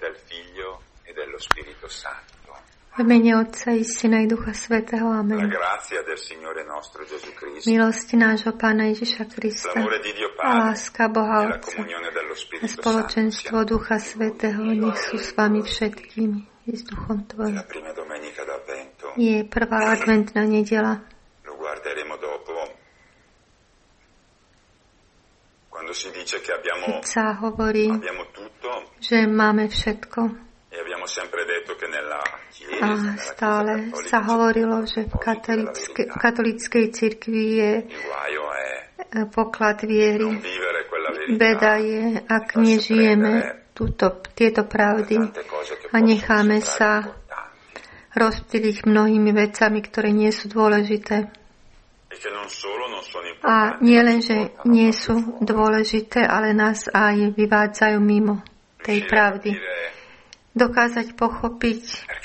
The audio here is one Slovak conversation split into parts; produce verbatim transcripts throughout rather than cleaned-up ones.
V mene Otca i Syna i Ducha Svätého. Amen. Milosť nášho Pána Ježiša Krista a láska Boha Otca a spoločenstvo Ducha Svätého nech sú s vami všetkými i s duchom tvojim. Je prvá adventná nedeľa. Keď sa hovorí, že máme všetko, a stále sa hovorilo, že v katolíckej, v katolíckej cirkvi je poklad viery. Beda je, ak nežijeme túto, tieto pravdy a necháme sa rozptýliť mnohými vecami, ktoré nie sú dôležité. A nie len, že nie sú dôležité, ale nás aj vyvádzajú mimo tej pravdy. Dokázať pochopiť,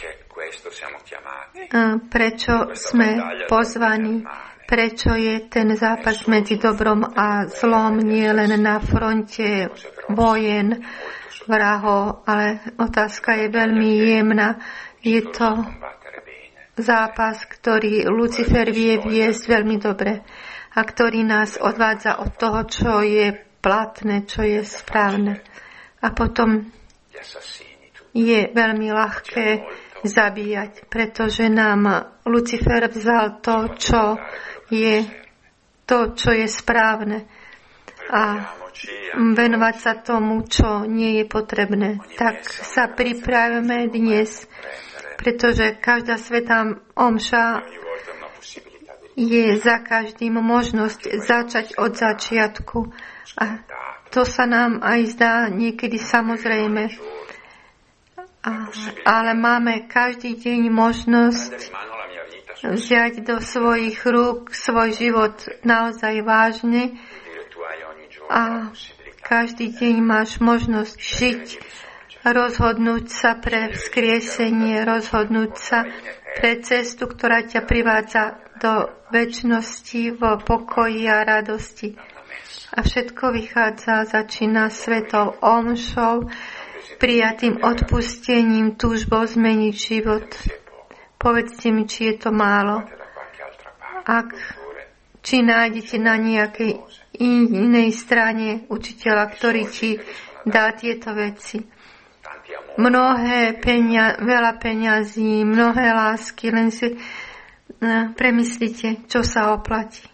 prečo sme pozvaní, prečo je ten zápas medzi dobrom a zlom nie len na fronte vojen, vrahov, ale otázka je veľmi jemná. Je to zápas, ktorý Lucifer vie viesť veľmi dobre a ktorý nás odvádza od toho, čo je platné, čo je správne. A potom je veľmi ľahké zabíjať, pretože nám Lucifer vzal to, čo je, to, čo je správne a venovať sa tomu, čo nie je potrebné. Tak sa pripravíme dnes, pretože každá svätá omša je za každým možnosť začať od začiatku. A to sa nám aj zdá niekedy samozrejme. A, ale máme každý deň možnosť vziať do svojich rúk svoj život naozaj vážne a každý deň máš možnosť žiť, rozhodnúť sa pre vzkriesenie, rozhodnúť sa pre cestu, ktorá ťa privádza do večnosti vo pokoji a radosti. A všetko vychádza, začína svetou omšou, prijatým odpustením, túžbou zmeniť život. Povedzte mi, či je to málo. Ak, či nájdete na nejakej inej strane učiteľa, ktorý ti dá tieto veci. Mnohé penia, veľa peňazí, mnohé lásky, len si no, premyslite, čo sa oplatí.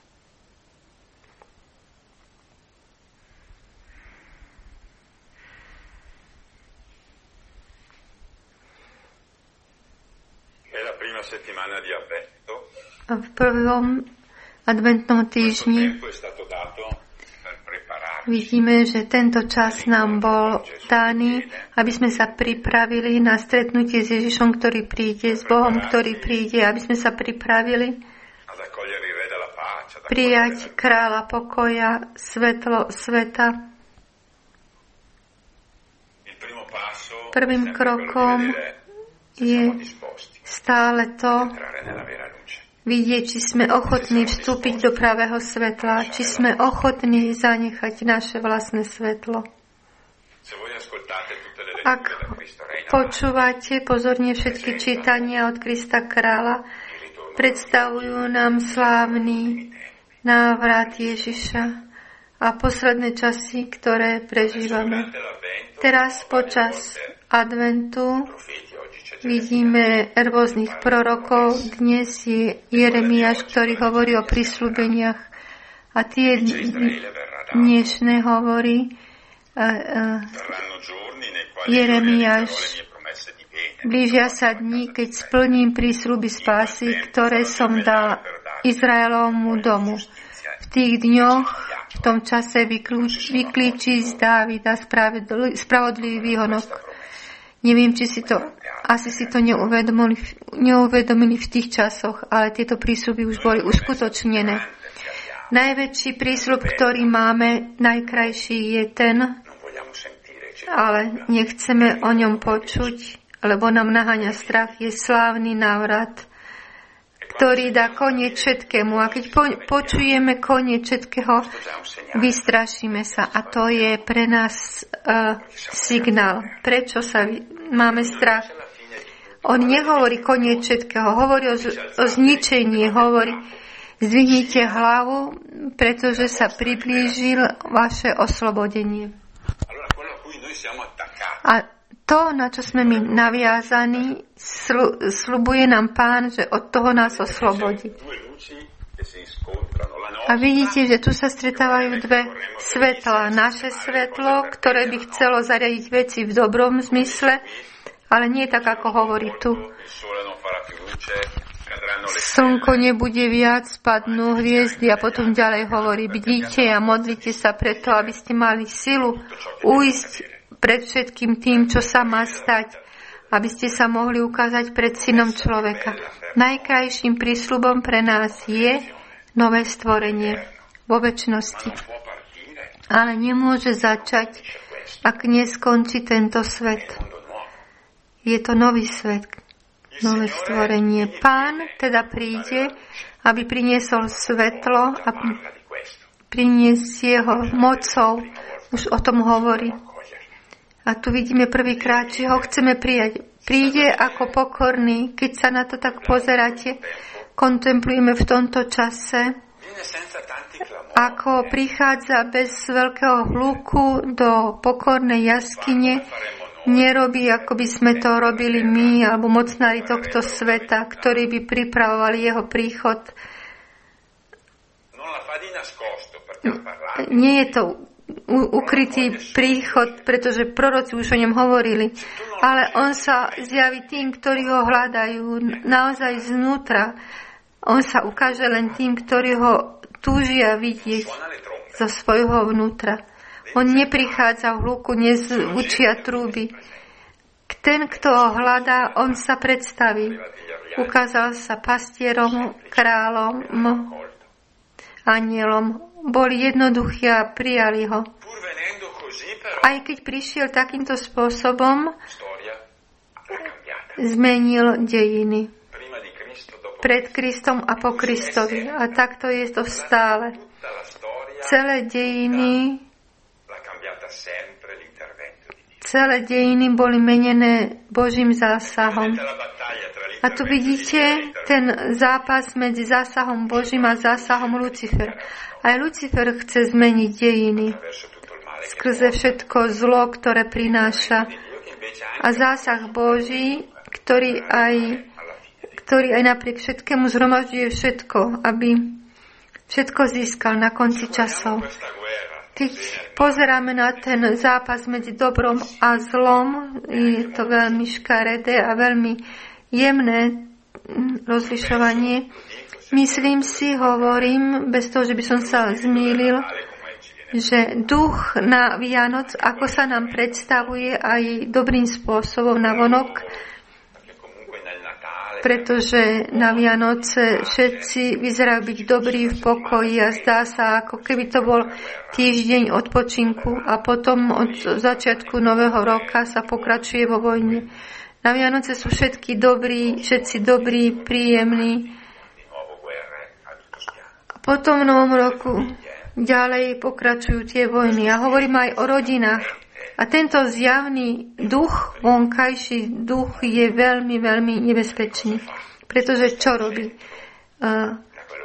A v prvom adventnom týždni vidíme, že tento čas nám bol daný, aby sme sa pripravili na stretnutie s Ježišom, ktorý príde, s Bohom, ktorý príde, aby sme sa pripravili prijať kráľa pokoja, svetlo sveta. Prvým krokom je stále to vidieť, či sme ochotní vstúpiť do pravého svetla, či sme ochotní zanechať naše vlastné svetlo. Ak počúvate pozorne všetky čítania od Krista kráľa, predstavujú nám slávny návrat Ježiša a posledné časy, ktoré prežívame. Teraz počas adventu vidíme rôznych prorokov. Dnes je Jeremiáš, ktorý hovorí o prisľúbeniach. A tie dnešné hovorí uh, uh, Jeremiáš. Blížia sa dni, keď splním prísľuby spásy, ktoré som dal Izraelovmu domu. V tých dňoch, v tom čase vyklíči z Dávida spravodlivý výhonok. Neviem, či si to, asi si to neuvedomili, neuvedomili v tých časoch, ale tieto prísľuby už boli uskutočnené. Najväčší prísľub, ktorý máme, najkrajší je ten, ale nechceme o ňom počuť, lebo nám naháňa strach, je slávny návrat, ktorý dá koniec všetkému. A keď po, počujeme koniec všetkého, vystrašíme sa. A to je pre nás uh, signál. Prečo sa máme strach. On nehovorí koniec všetkého, hovorí o, o zničení, hovorí zdvihnite hlavu, pretože sa priblížil vaše oslobodenie. A to, na čo sme my naviazaní, slu, slubuje nám Pán, že od toho nás oslobodí. A vidíte, že tu sa stretávajú dve svetlá. Naše svetlo, ktoré by chcelo zariadiť veci v dobrom zmysle, ale nie tak, ako hovorí tu. Slnko nebude viac, spadnú hviezdy a potom ďalej hovorí, bdíte a modlite sa preto, aby ste mali silu ujsť pred všetkým tým, čo sa má stať, aby ste sa mohli ukázať pred synom človeka. Najkrajším prísľubom pre nás je nové stvorenie vo večnosti. Ale nemôže začať, ak neskončí tento svet. Je to nový svet, nové stvorenie. Pán teda príde, aby priniesol svetlo a priniesie ho mocou. Už o tom hovorí. A tu vidíme prvýkrát, že ho chceme prijať. Príde ako pokorný, keď sa na to tak pozeráte, kontemplujeme v tomto čase, ako prichádza bez veľkého hluku do pokornej jaskyne, nerobí, ako by sme to robili my, alebo mocnári tohto sveta, ktorí by pripravovali jeho príchod. Nie je to ukrytý príchod, pretože proroci už o ňom hovorili, ale on sa zjaví tým, ktorí ho hľadajú naozaj znútra. On sa ukáže len tým, ktorí ho túžia vidieť zo svojho vnútra. On neprichádza v hluku, nezvučia trúby. Ten, kto ho hľadá, on sa predstaví. Ukázal sa pastierom, kráľom, anielom. Boli jednoduchí a prijali ho. Aj keď prišiel takýmto spôsobom, zmenil dejiny. Pred Kristom a po Kristovi. A takto je to stále. Celé dejiny Celé dejiny boli menené Božím zásahom. A tu vidíte ten zápas medzi zásahom Božím a zásahom Lucifer. Aj Lucifer chce zmeniť dejiny skrze všetko zlo, ktoré prináša. A zásah Boží, ktorý aj, ktorý aj napriek všetkému zhromažďuje všetko, aby všetko získal na konci časov. Keď pozeráme na ten zápas medzi dobrom a zlom, je to veľmi škaredé a veľmi jemné rozlišovanie. Myslím si, hovorím, bez toho, že by som sa zmýlil, že duch na Vianoc, ako sa nám predstavuje aj dobrým spôsobom na vonok, pretože na Vianoce všetci vyzerajú byť dobrí v pokoji a zdá sa, ako keby to bol týždeň odpočinku a potom od začiatku nového roka sa pokračuje vo vojne. Na Vianoce sú všetky dobrí, všetci dobrí, príjemní. A potom v novom roku ďalej pokračujú tie vojny. Ja hovorím aj o rodinách. A tento zjavný duch, vonkajší duch je veľmi, veľmi nebezpečný. Pretože čo robí? Uh,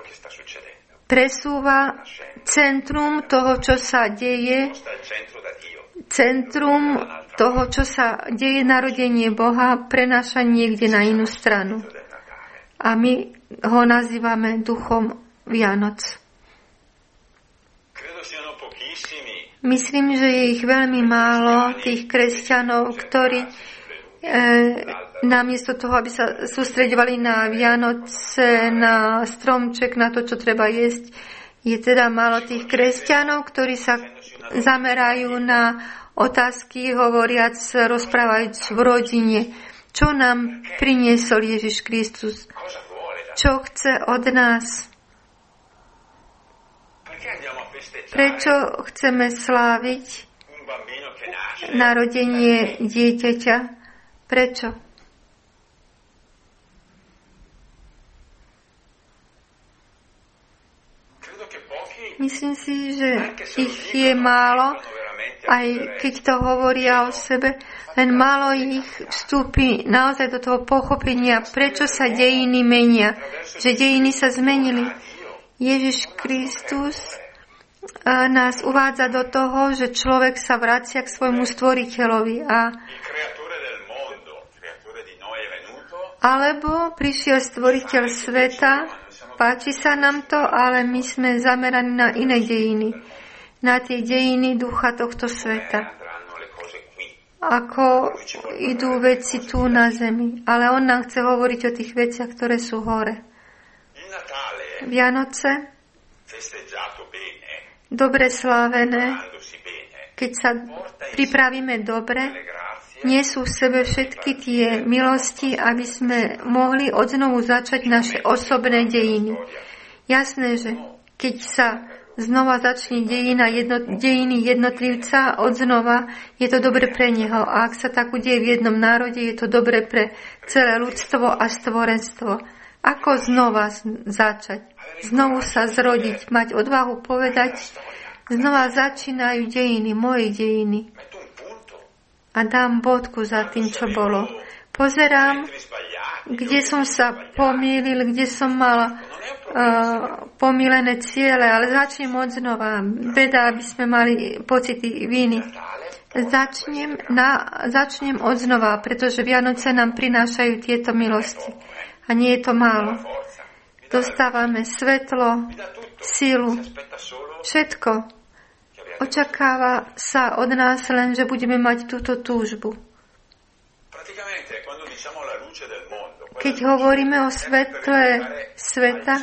presúva centrum toho, čo sa deje, centrum toho, čo sa deje, narodenie Boha, prenáša niekde na inú stranu. A my ho nazývame duchom Vianoc. Myslím, že je ich veľmi málo, tých kresťanov, ktorí e, namiesto toho, aby sa sústreďovali na Vianoce, na stromček, na to, čo treba jesť, je teda málo tých kresťanov, ktorí sa zamerajú na otázky, hovoriac, rozprávajúc v rodine. Čo nám priniesol Ježiš Kristus? Čo chce od nás? Prečo chceme sláviť narodenie dieťaťa? Prečo? Myslím si, že ich je málo, aj keď to hovoria o sebe, len málo ich vstúpi naozaj do toho pochopenia, prečo sa dejiny menia, že dejiny sa zmenili. Ježiš Kristus nás uvádza do toho, že človek sa vracia k svojmu stvoriteľovi a alebo prišiel stvoriteľ sveta, páči sa nám to, ale my sme zameraní na iné dejiny, na tie dejiny ducha tohto sveta. Ako idú veci tu na zemi, ale on nám chce hovoriť o tých veciach, ktoré sú hore. Vianoce, dobre slávené, keď sa pripravíme dobre, nesú v sebe všetky tie milosti, aby sme mohli odznovu začať naše osobné dejiny. Jasné, že keď sa znova začne dejina jedno, dejiny jednotlivca odznova, je to dobre pre neho. A ak sa tak udeje v jednom národe, je to dobre pre celé ľudstvo a stvorenstvo. Ako znova začať? Znovu sa zrodiť, mať odvahu povedať, znova začínajú dejiny, moje dejiny. A dám bodku za tým, čo bolo. Pozerám, kde som sa pomýlil, kde som mal uh, pomýlené ciele, ale začnem od znova. Beda, aby sme mali pocity viny. Začnem, na, začnem od znova, pretože Vianoce nám prinášajú tieto milosti. A nie je to málo. Dostávame svetlo, silu, všetko. Očakáva sa od nás len, že budeme mať túto túžbu. Keď hovoríme o svetle sveta,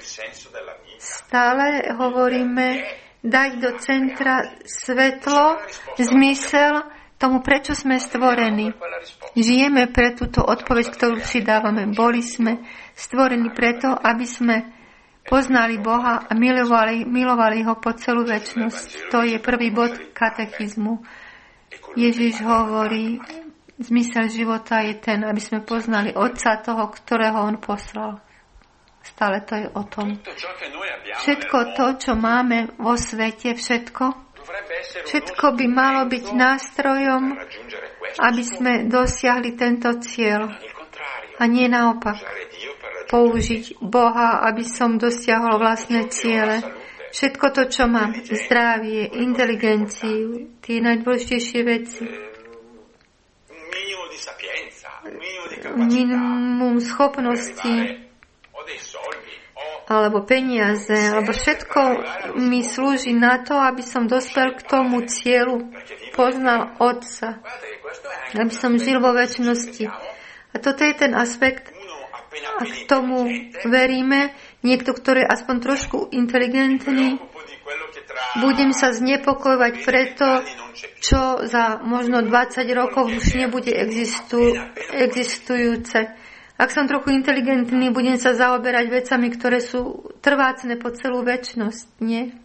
stále hovoríme dať do centra svetlo, zmysel tomu, prečo sme stvorení. Žijeme pre túto odpoveď, ktorú si dávame. Boli sme stvorení preto, aby sme poznali Boha a milovali, milovali ho po celú večnosť. To je prvý bod katechizmu. Ježiš hovorí, zmysel života je ten, aby sme poznali Otca, toho, ktorého on poslal. Stále to je o tom. Všetko to, čo máme vo svete, všetko, všetko by malo byť nástrojom, aby sme dosiahli tento cieľ. A nie naopak. Použiť Boha, aby som dosiahol vlastné ciele. Všetko to, čo mám, zdravie, inteligenciu, tie najdôležitejšie veci. Minimum schopností, alebo peniaze, alebo všetko mi slúži na to, aby som dospel k tomu cieľu, poznal Otca, aby som žil vo večnosti. A toto je ten aspekt, a k tomu veríme, niekto, ktorý je aspoň trošku inteligentný, budem sa znepokojovať preto, čo za možno dvadsať rokov už nebude existu, existujúce. Ak som trochu inteligentný, budem sa zaoberať vecami, ktoré sú trvácne po celú večnosť, nie?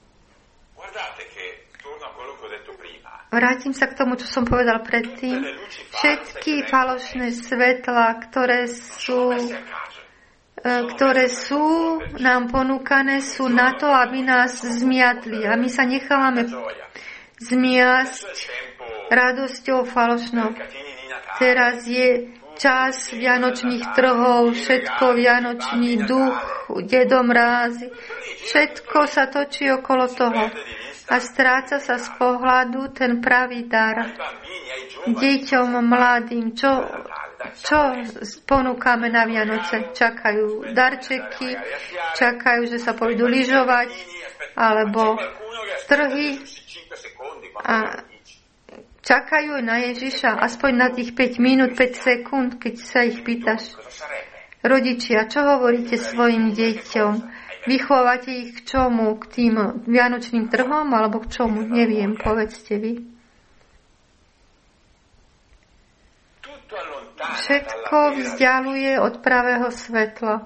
Vrátim sa k tomu, čo som povedal predtým. Všetky falošné svetlá, ktoré sú, ktoré sú nám ponúkané, sú na to, aby nás zmiatli. A my sa nechávame zmiasť radosťou falošnou. Teraz je čas vianočných trhov, všetko vianočný duch, dedom rázy. Všetko sa točí okolo toho. A stráca sa z pohľadu ten pravý dar. Deťom, mladým, čo, čo ponúkame na Vianoce? Čakajú darčeky, čakajú, že sa pôjdu lyžovať, alebo trhy a čakajú na Ježiša aspoň na tých päť minút, päť sekúnd, keď sa ich pýtaš. Rodičia, čo hovoríte svojim deťom? Vychovávate ich k čomu? K tým vianočným trhom? Alebo k čomu? Neviem, povedzte vy. Všetko vzdialuje od pravého svetla.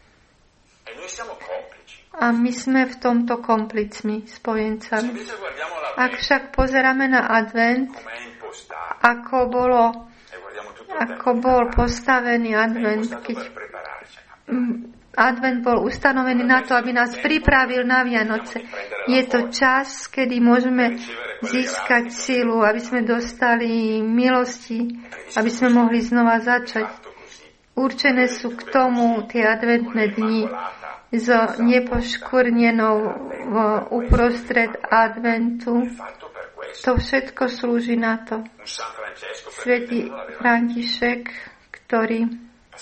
A my sme v tomto komplicmi, spojencami. Ak však pozeráme na advent, ako bolo, ako bol postavený advent, keď Advent bol ustanovený na to, aby nás pripravil na Vianoce. Je to čas, kedy môžeme získať silu, aby sme dostali milosti, aby sme mohli znova začať. Určené sú k tomu tie adventné dni s nepoškvrnenou uprostred adventu. To všetko slúži na to. Svätý František, ktorý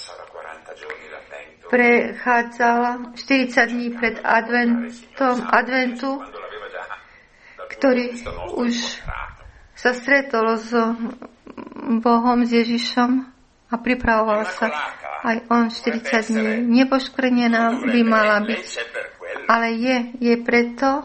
prechádzal štyridsať dní pred adventom, adventu, ktorý už sa stretol s Bohom, s Ježišom a pripravoval sa aj on štyridsať dní. Nepoškvrnená by mala byť, ale je, je preto,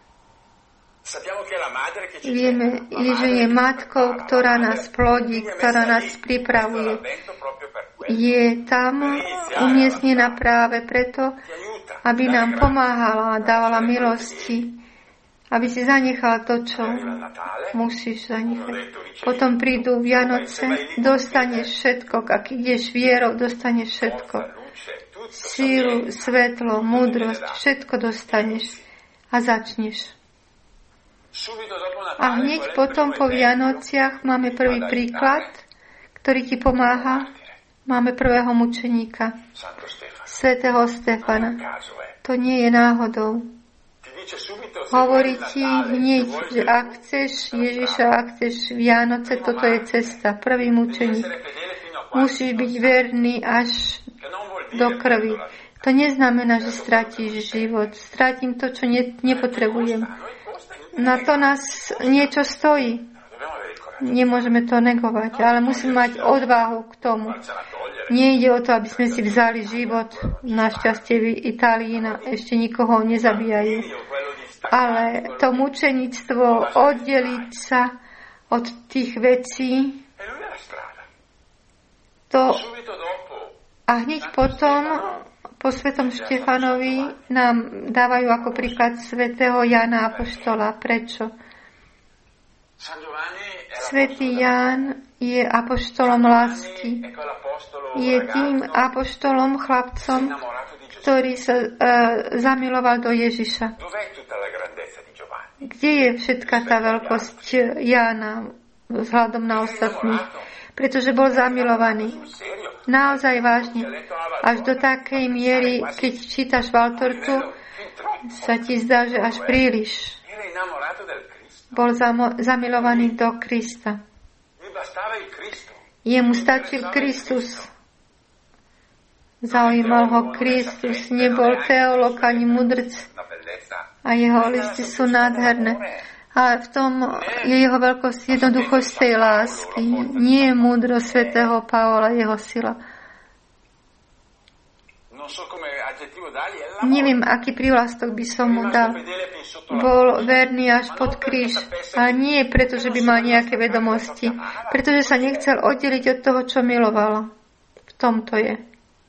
vieme, že je matkou, ktorá nás plodí, ktorá nás pripravuje. Je tam umiestnená práve preto, aby nám pomáhala a dávala milosti, aby si zanechala to, čo musíš zanechať. Potom prídu Vianoce, dostaneš všetko, ak ideš vierou, dostaneš všetko. Sílu, svetlo, múdrosť, všetko dostaneš a začneš. A hneď potom po Vianociach máme prvý príklad, ktorý ti pomáha. Máme prvého mučeníka, svätého Stefana. To nie je náhodou. Hovorí ti hneď, že ak chceš Ježiša, ak chceš Vianoce, toto je cesta. Prvý mučeník. Musíš byť verný až do krvi. To neznamená, že stratíš život. Stratím to, čo ne, nepotrebujem. Na to nás niečo stojí. Nemôžeme to negovať, ale musíme mať odvahu k tomu. Nie ide o to, aby sme si vzali život. Našťastie v Itálii ešte nikoho nezabíjajú. Ale to mučenictvo, oddeliť sa od tých vecí, to a hneď potom po svätom Štefanovi nám dávajú ako príklad svätého Jána Apoštola. Prečo? Svätý Ján je apoštolom lásky. Je tým apoštolom, chlapcom, ktorý sa uh, zamiloval do Ježiša. Kde je všetká tá veľkosť Jána vzhľadom na ostatných? Pretože bol zamilovaný. Naozaj vážne. Až do takej miery, keď čítaš Valtortu, sa ti zdá, že až príliš. Bol zamo- zamilovaný do Krista. Jemu stačil Kristus. Zaujímal ho Kristus. Nebol teológ ani mudrc. A jeho listy sú nádherné. A v tom je jeho veľkosť jednoduchosť tej lásky. Nie je múdro svätého Pavla, jeho sila. Neviem, aký prívlastok by som mu dal. Bol verný až pod kríž. A nie preto, že by mal nejaké vedomosti. Pretože sa nechcel oddeliť od toho, čo milovalo. V tom to je.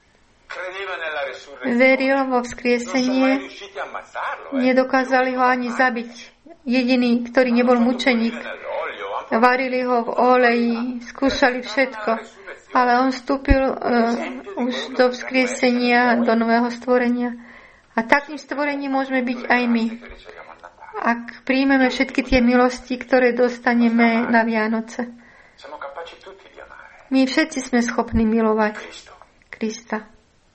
Veril vo vzkriesenie. Nedokázali ho ani zabiť. Jediný, ktorý nebol mučeník. Varili ho v oleji. Skúšali všetko. Ale on vstúpil uh, už do vzkriesenia, do nového stvorenia. A takým stvorením môžeme byť aj my. Ak príjmeme všetky tie milosti, ktoré dostaneme na Vianoce. My všetci sme schopní milovať Krista.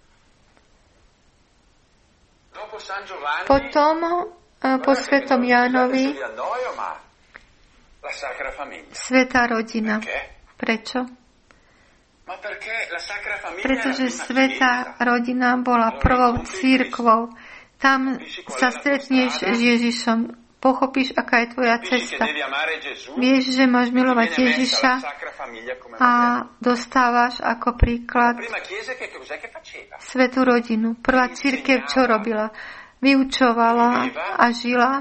Potom uh, po svätom Jánovi svätá rodina. Prečo? Pretože svätá rodina bola prvou cirkvou. Tam sa stretneš s Ježišom. Pochopíš, aká je tvoja cesta. Vieš, že máš milovať Ježiša a dostávaš ako príklad svätú rodinu. Prvá cirkev čo robila? Vyučovala a žila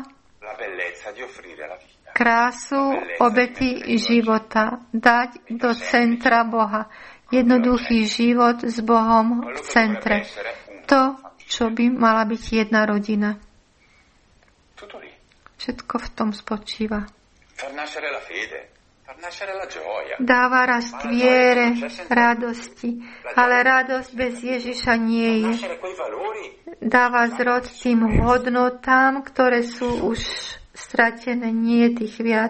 krásu obety života. Dať do centra Boha. Jednoduchý život s Bohom v centre. To, čo by mala byť jedna rodina. Všetko v tom spočíva. dáva rast viere, radosti, ale radosť bez Ježiša nie je. Dáva zrod tým hodnotám, ktoré sú už stratené, nie tých viac.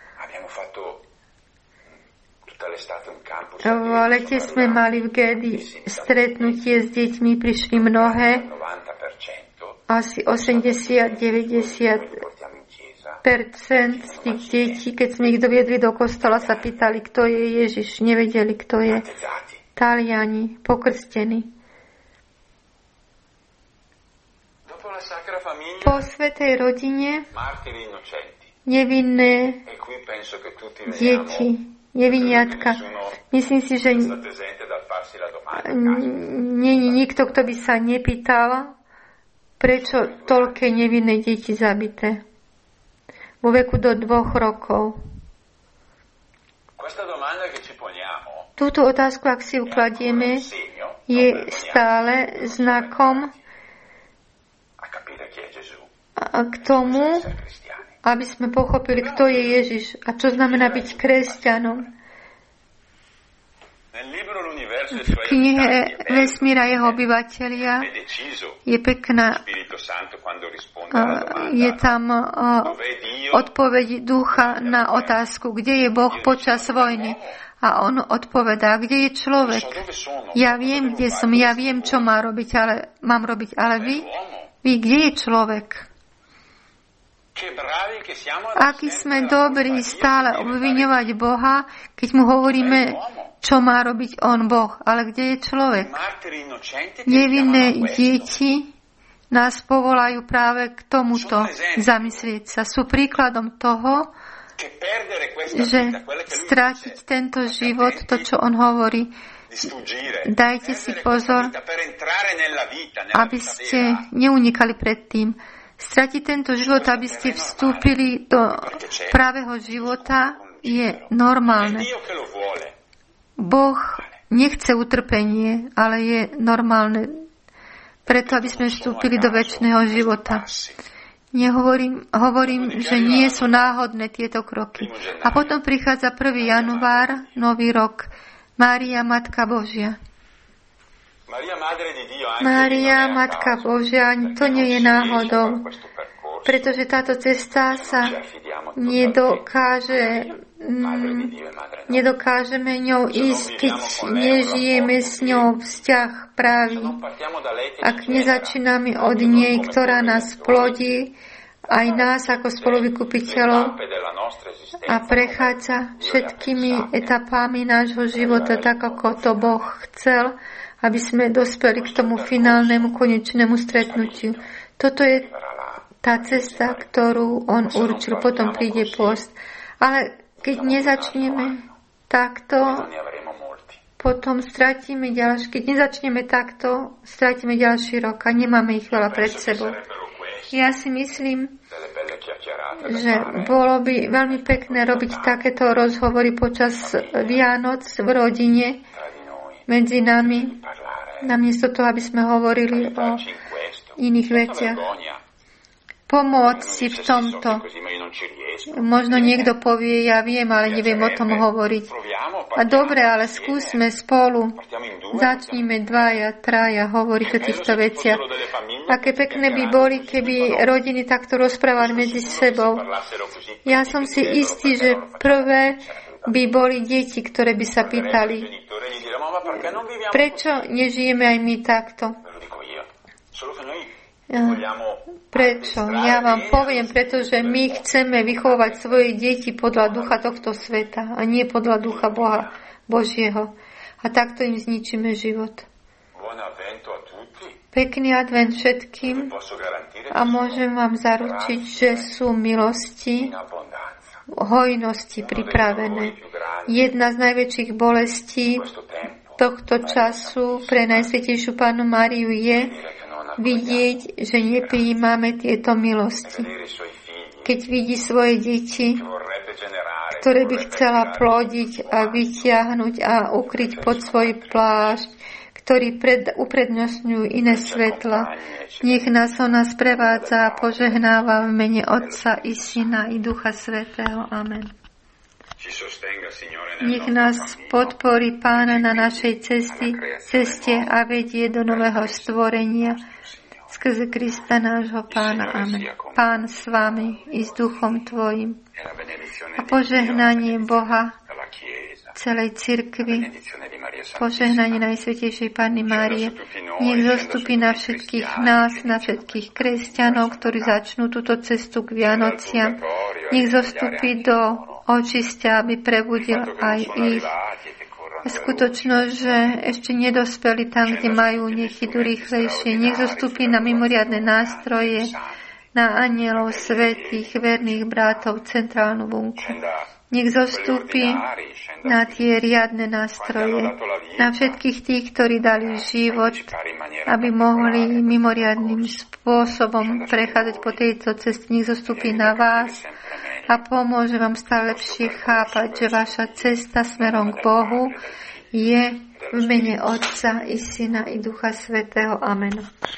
V lete sme mali v Gedi stretnutie s deťmi, prišli mnohé, asi osemdesiat až deväťdesiat percent z tých detí, keď sme ich doviedli do kostola, sa pýtali, kto je Ježiš. Nevedeli, kto je. Taliani, pokrstení. Po svätej rodine nevinné deti, neviniatka. Myslím si, že nie je nikto, kto by sa nepýtal, prečo toľké nevinné deti zabité vo veku do dvoch rokov. Túto otázku, ak si ukladieme, je stále znakom k tomu, aby sme pochopili, kto je Ježiš a čo znamená byť kresťanom. V knihe Vesmíra jeho obyvatelia je pekná, je tam odpoveď ducha na otázku, kde je Boh počas vojny. A on odpovedá, kde je človek. Ja viem, kde som, ja viem, čo má robiť, ale mám robiť, ale vy, vy, kde je človek? Aký sme dobrí stále obviňovať Boha, keď mu hovoríme, čo má robiť on, Boh. Ale kde je človek? Nevinné deti nás povolajú práve k tomuto zamyslieť sa. Sú príkladom toho, že strátiť tento život, to, čo on hovorí, dajte si pozor, aby ste neunikali pred tým. Stratiť tento život, aby ste vstúpili do pravého života, je normálne. Boh nechce utrpenie, ale je normálne preto, aby sme vstúpili do večného života. Nehovorím, hovorím, že nie sú náhodné tieto kroky. A potom prichádza prvý január, nový rok. Mária, Matka Božia. Mária, Matka Božia, to nie je náhodou, pretože táto cesta sa nedokáže, nedokážeme ňou ísť, keď nežijeme s ňou vzťah právý. Ak nezačíname od nej, ktorá nás plodí, aj nás ako spoluvykupiteľov a prechádza všetkými etapami nášho života tak, ako to Boh chcel, aby sme dospeli k tomu finálnemu konečnému stretnutiu. Toto je tá cesta, ktorú on určil. Potom príde pôst. Ale keď nezačneme takto, potom stratíme ďalší. Keď nezačneme takto, stratíme ďalší rok a nemáme ich veľa pred sebou. Ja si myslím, že bolo by veľmi pekné robiť takéto rozhovory počas Vianoc v rodine medzi nami, namiesto toho, aby sme hovorili o iných veciach. Pomôcť si v tomto. Možno niekto povie, ja viem, ale neviem o tom hovoriť. A dobre, ale skúsme spolu. Začníme dvaja, traja hovoriť o týchto veciach. Aké pekné by boli, keby rodiny takto rozprávali medzi sebou. Ja som si istý, že prvé by boli deti, ktoré by sa pýtali, prečo nežijeme aj my takto? Prečo? Ja vám poviem, pretože my chceme vychovať svoje deti podľa ducha tohto sveta a nie podľa ducha Boha Božieho. A takto im zničíme život. Pekný advent všetkým a môžem vám zaručiť, že sú milosti hojnosti pripravené. Jedna z najväčších bolestí tohto času pre Najsvätejšiu Pannu Máriu je vidieť, že neprijímame tieto milosti. Keď vidí svoje deti, ktoré by chcela plodiť a vytiahnuť a ukryť pod svoj plášť, ktorí pred, uprednostňujú iné svetla. Nech nás ona sprevádza a požehnáva v mene Otca i Syna i Ducha Svätého. Amen. Nech nás podporí Pána na našej cesti, ceste a vedie do nového stvorenia skrze Krista nášho Pána. Amen. Pán s vami i s duchom tvojim. A požehnanie Boha, celej cirkvi, požehnanie Najsvätejšej Panny Márie, nech zostupí na všetkých nás, na všetkých kresťanov, ktorí začnú túto cestu k Vianociam. Nech zostupí do očistia, aby prebudil aj ich. Skutočnosť, že ešte nedospeli tam, kde majú, nech idú rýchlejšie. Nech zostupí na mimoriadne nástroje, na anielov, svätých, verných bratov, centrálnu bunku. Nech zostupí na tie riadne nástroje, na všetkých tých, ktorí dali život, aby mohli mimoriadnym spôsobom prechádzať po tejto ceste. Nech zostupí na vás a pomôže vám stále lepšie chápať, že vaša cesta smerom k Bohu je v mene Otca i Syna i Ducha Svätého. Amen.